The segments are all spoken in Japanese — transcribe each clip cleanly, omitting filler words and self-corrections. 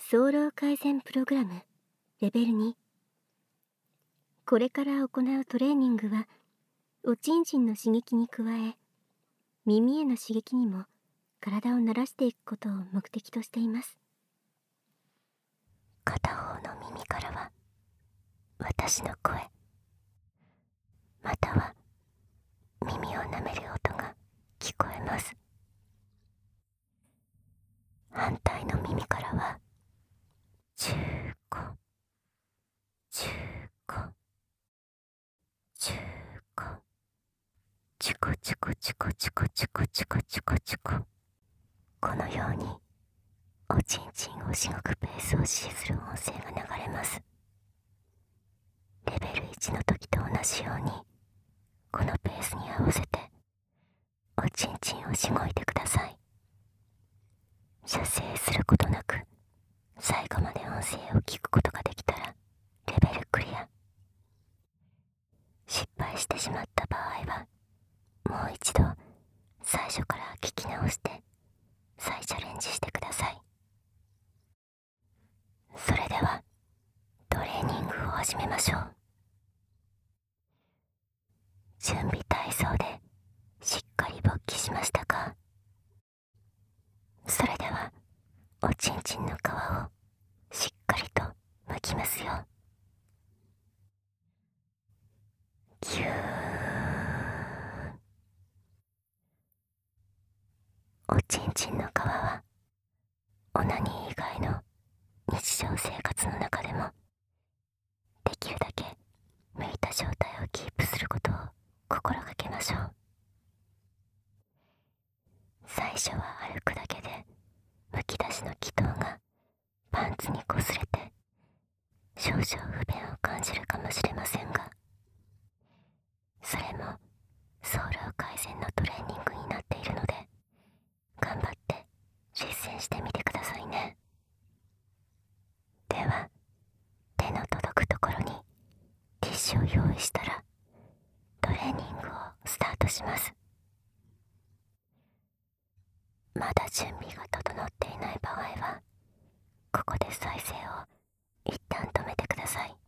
早漏改善プログラムレベル2。これから行うトレーニングは、おちんちんの刺激に加え、耳への刺激にも体を慣らしていくことを目的としています。 片方の耳からは私の声、または耳を舐める音が聞こえます。反対の耳からはチューコチューコチューコチュコチュコチュコチュコチュコチュコチュコチュコ、このようにおちんちんをしごくペースを指示する音声が流れます。レベル1の時と同じようにこのペースに合わせておちんちんをしごいてください。射精することなく最後まで音声を聞くことができたらレベルクリア。失敗してしまった場合はもう一度最初から聞き直して再チャレンジしてください。それではトレーニングを始めましょう。準備体操でしっかり勃起しましたか？それではおちんちんの皮をしっかりと剥きますよ。ぎゅー。おちんちんの皮はオナニー以外の日常生活の中でもできるだけ剥いた状態をキープすることを心がけましょう。最初は歩くだけでむき出しの気筒がパンツにこすれて少々不便を感じるかもしれませんが、それも早漏改善のトレーニングになっているので頑張って実践してみてくださいね。では手の届くところにティッシュを用意したらトレーニングをスタートします。まだ準備が整っていない場合はここで再生を一旦止めてください。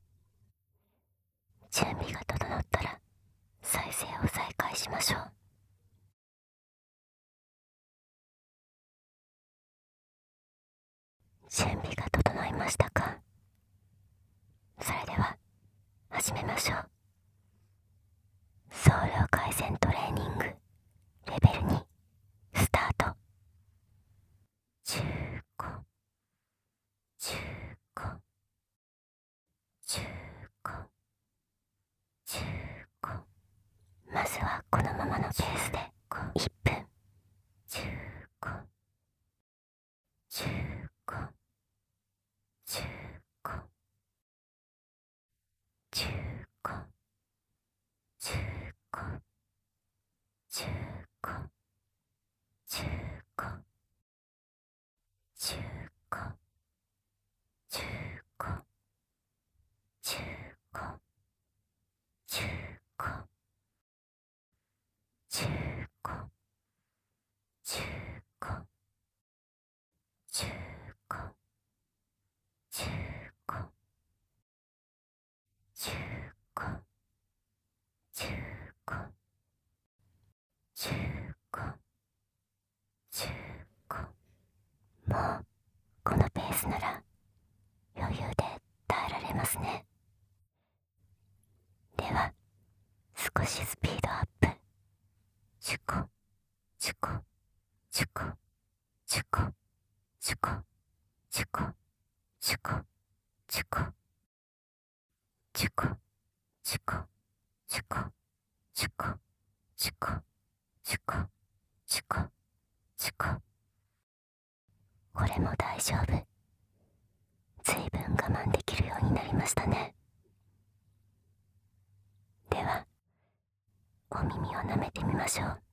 準備が整ったら再生を再開しましょう。準備が整いましたか？それでは始めましょう。早漏改善トレーニングレベル2スタート。チューコチューコチューコチューコ。まずはこのままのペースで1分。チューコチューコチューコチューコチューコチューコチューコチューコチューコチューコチューコチューコチューコチューコチューコチューコチューコチューコチューコ。もうこのペースなら余裕で耐えられますね。では少しスピードアップ。チュコチュコチュコチュコチュコチュコチュコチュコチュコチュコチュコチュコチュコチュコチュコチュコ。これも大丈夫。随分我慢できるようになりましたね。ではお耳を舐めてみましょう。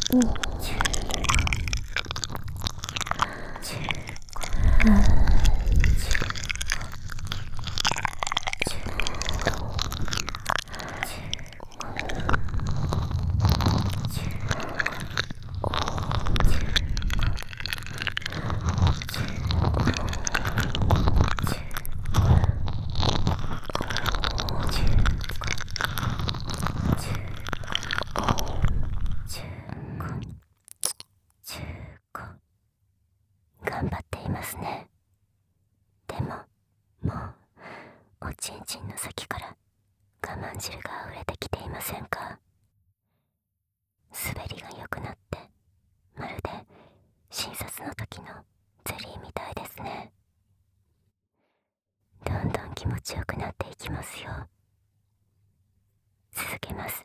頑張っていますね。でももうおちんちんの先から我慢汁が溢れてきていませんか？滑りが良くなってまるで診察の時のゼリーみたいですね。どんどん気持ちよくなっていきますよ。続けます。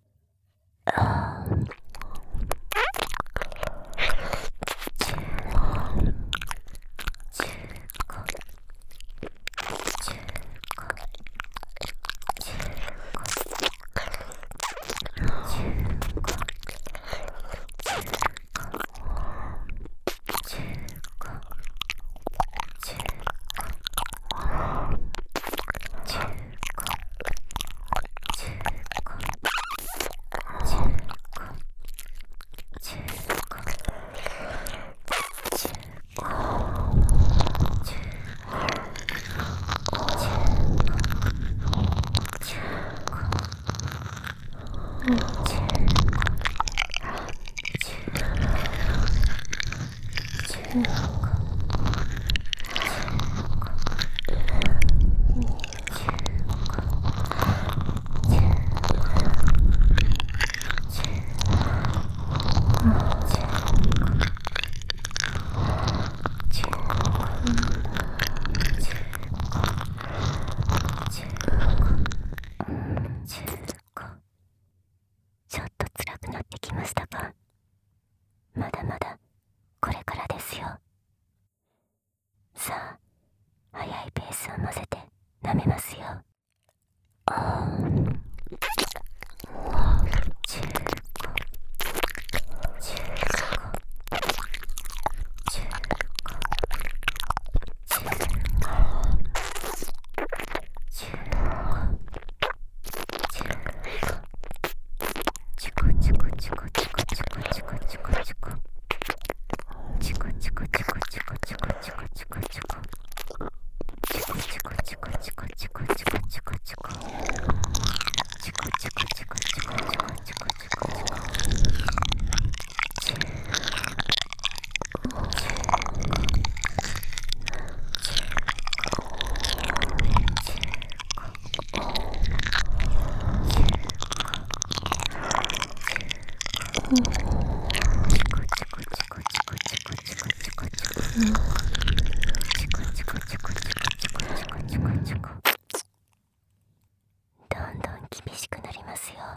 ちょっと辛くなってきましたか？まだまだこれからですよ。さあ、速いペースを混ぜて舐めますよ。どんどん厳しくなりますよ。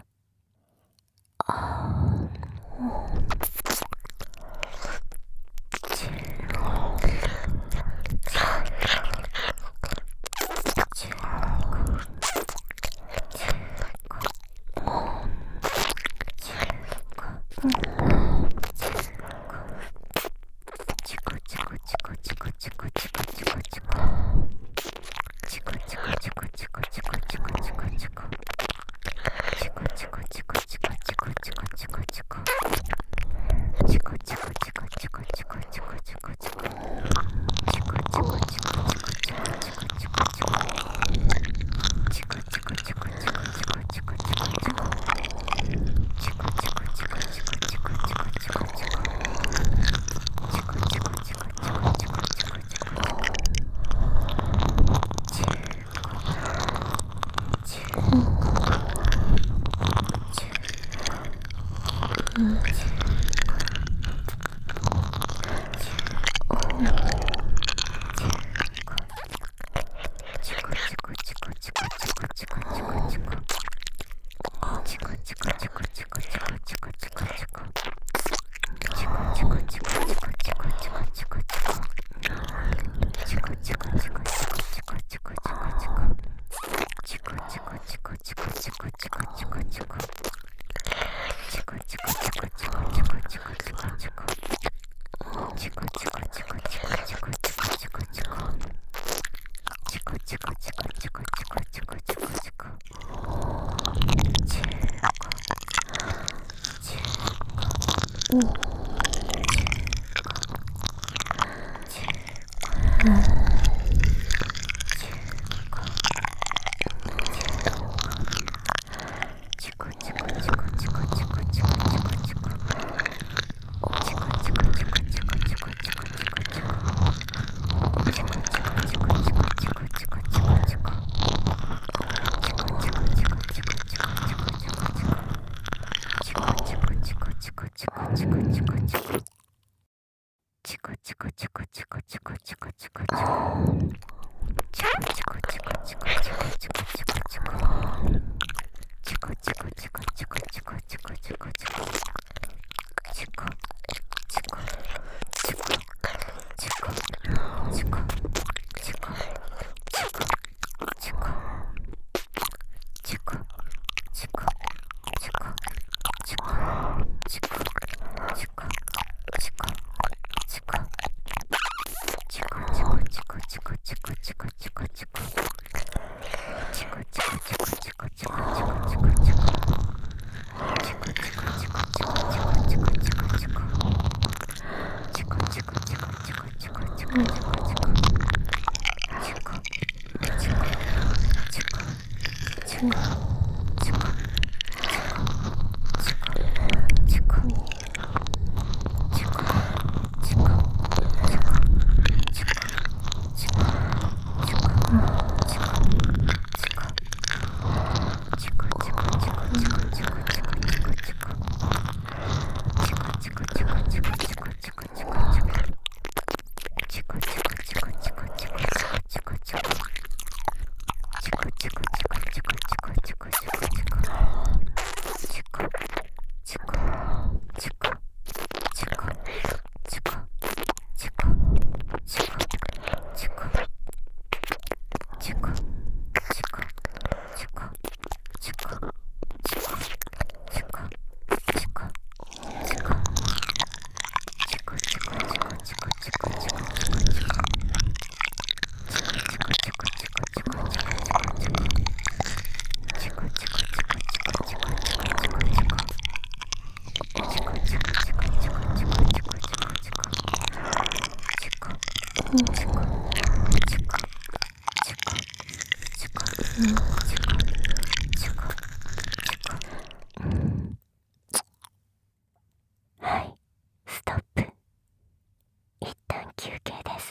はい、ストップ。一旦休憩です。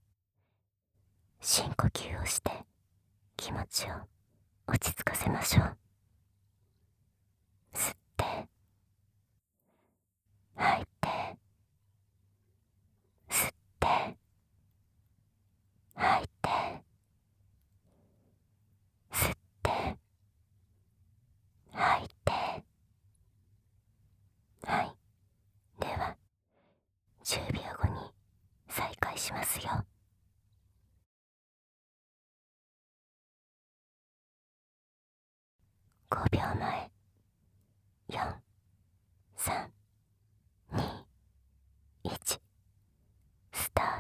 深呼吸をして気持ちを落ち着かせましょう。吸って吐いて、吸って吐いて、吸って吐いて。はい、では10秒後に再開しますよ。5秒前、4、3、2、1、スター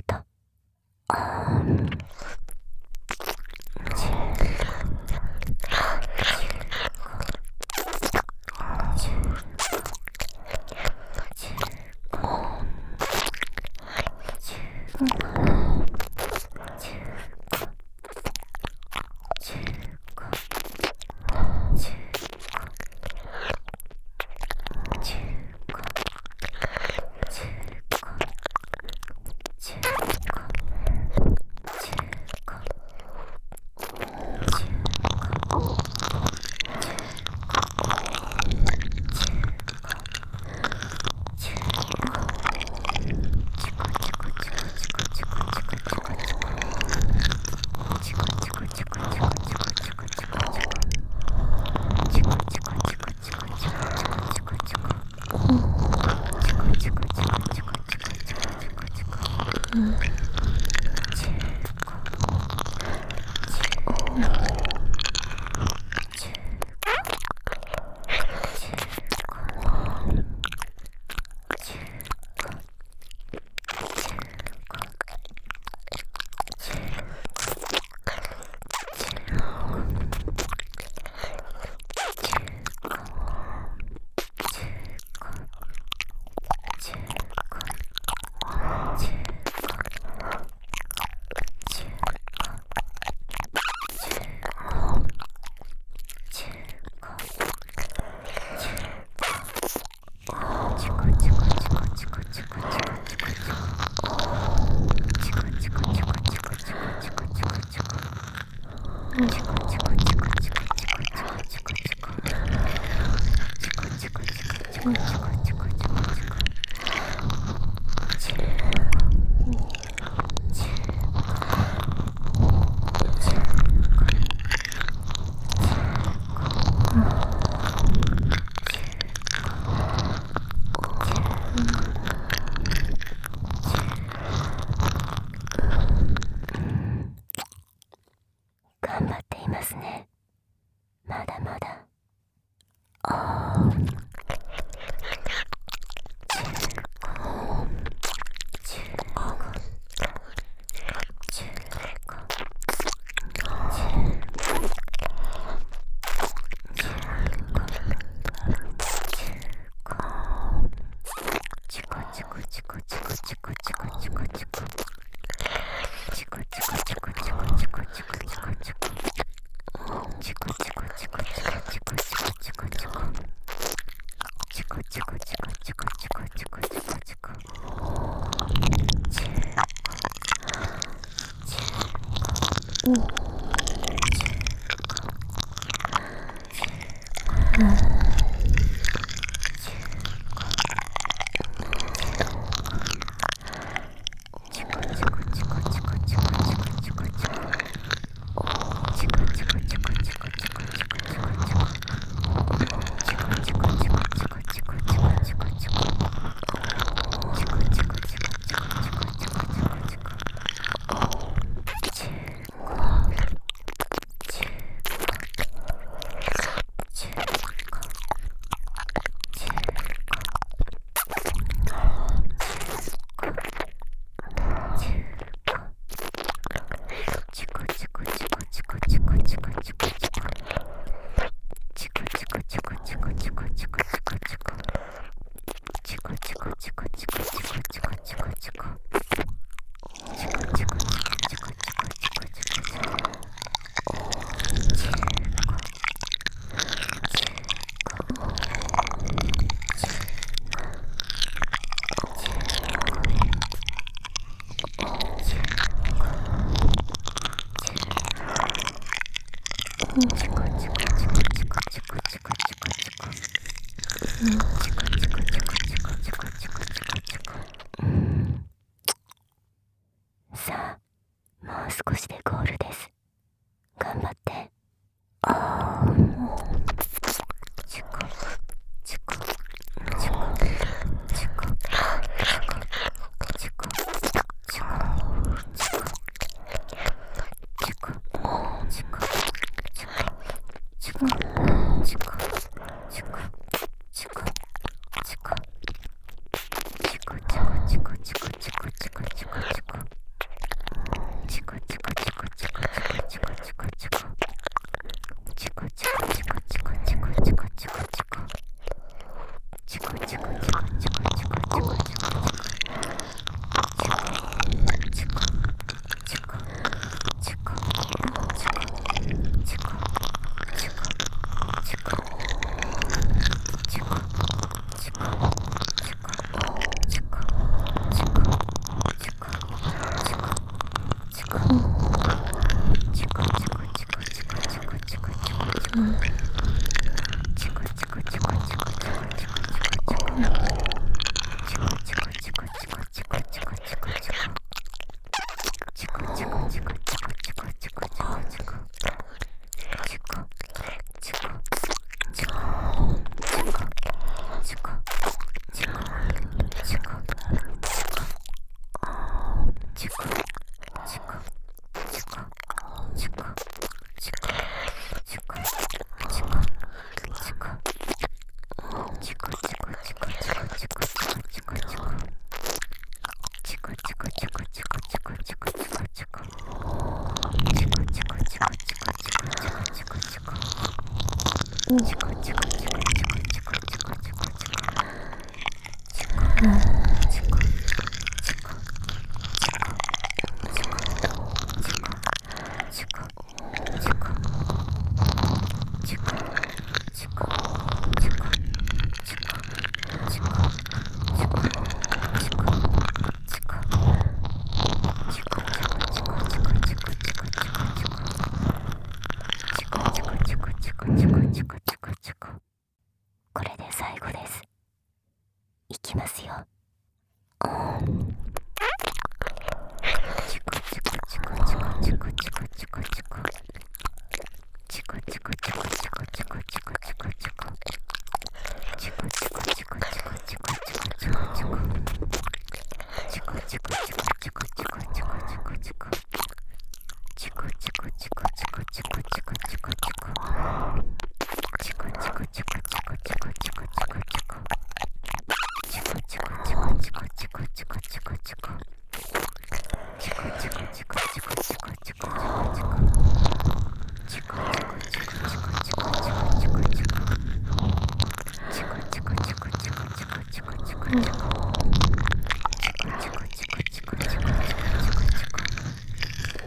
ト。10 頑張っていますね。まだまだ。さあ、もう少しでゴールです。頑張って。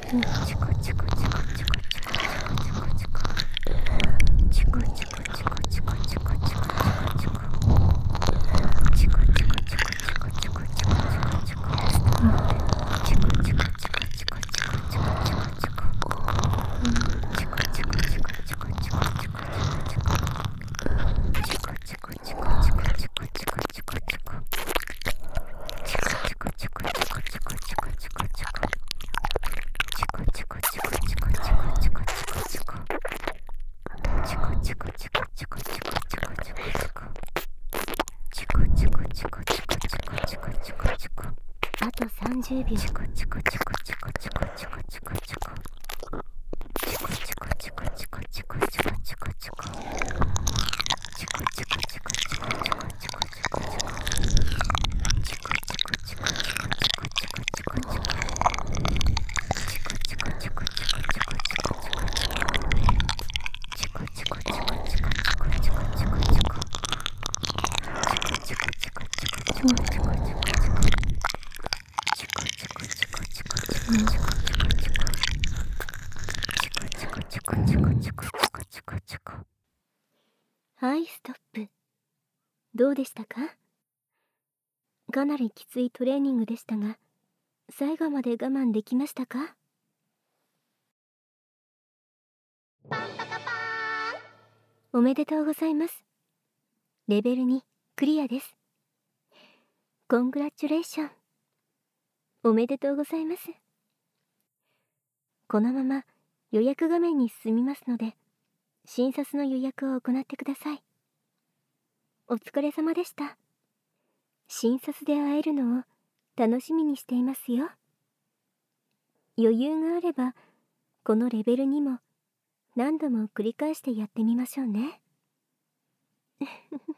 あと30秒。はい、ストップ。どうでしたか？かなりきついトレーニングでしたが、最後まで我慢できましたか？おめでとうございます。レベル2クリアです。コングラチュレーション。おめでとうございます。このまま予約画面に進みますので、診察の予約を行ってください。お疲れ様でした。診察で会えるのを楽しみにしていますよ。余裕があれば、このレベル2も何度も繰り返してやってみましょうね。